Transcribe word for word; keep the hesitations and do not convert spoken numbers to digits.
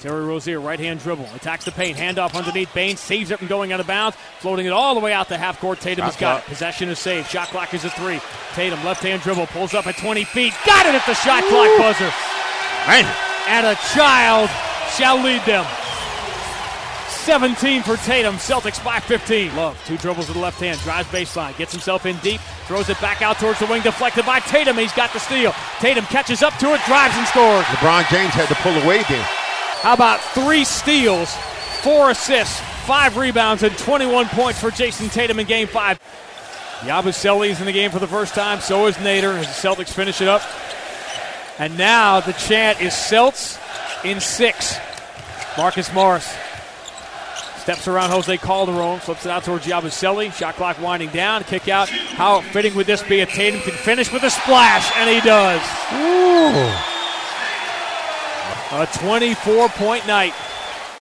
Terry Rozier, right-hand dribble, attacks the paint, handoff underneath Bain, saves it from going out of bounds, floating it all the way out the half court. Tatum has got it. Possession is saved. Shot clock is a three. Tatum, left-hand dribble, pulls up at twenty feet, got it at the shot clock buzzer. Man. And a child shall lead them. seventeen for Tatum, Celtics by fifteen. Love, two dribbles with the left hand, drives baseline, gets himself in deep, throws it back out towards the wing, deflected by Tatum. He's got the steal. Tatum catches up to it, drives and scores. LeBron James had to pull away there. How about three steals, four assists, five rebounds, and twenty-one points for Jason Tatum in game five. Yabusele is in the game for the first time, so is Nader as the Celtics finish it up. And now the chant is Celts in six. Marcus Morris steps around Jose Calderon, flips it out towards Yabusele. Shot clock winding down, kick out. How fitting would this be if Tatum can finish with a splash? And he does. Ooh. A twenty-four point night